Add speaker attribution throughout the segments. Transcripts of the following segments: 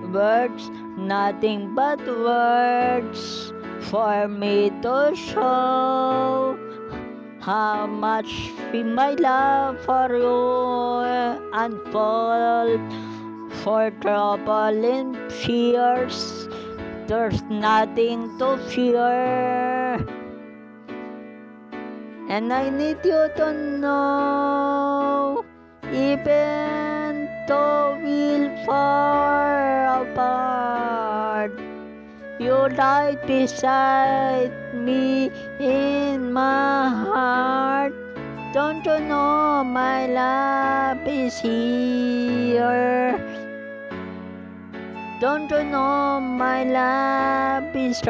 Speaker 1: words, nothing but words for me to show how much my love for you unfold. For trouble and fears, there's nothing to fear. And I need you to know, even though we're far apart, you're right beside me in my heart. Don't you know my love is here? Don't you know my love is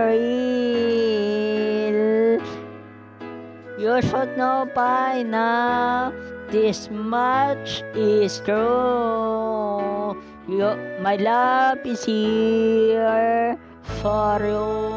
Speaker 1: real? You should know by now, this much is true. My love is here for you.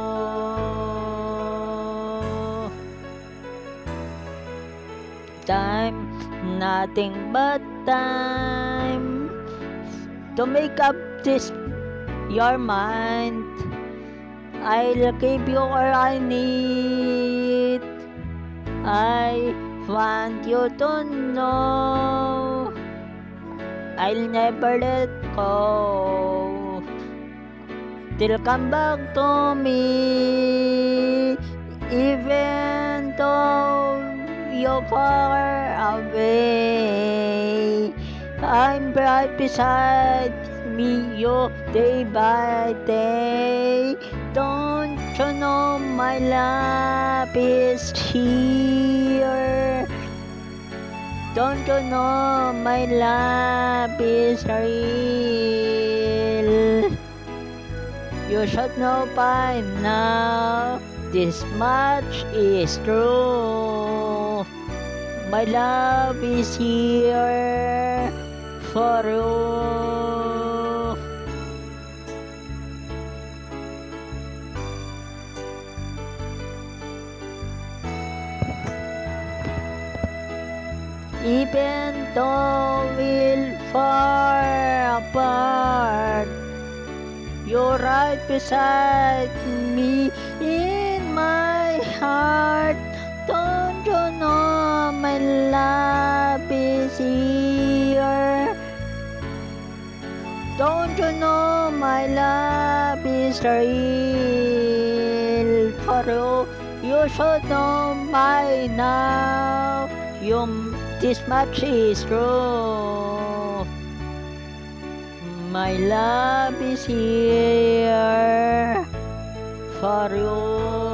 Speaker 1: Time, nothing but time to make up this your mind. I'll give you all I need. I want you to know I'll never let go till come back to me, even though you're far away. I'm right beside me, you day by day. Don't you know my love is here? Don't you know my love is real? You should know by now, this much is true. My love is here for you. Even though we're far apart, you're right beside me in my heart. Don't you know my love is here? Don't you know my love is real for you? You should know by now. This much is true. My love is here for you.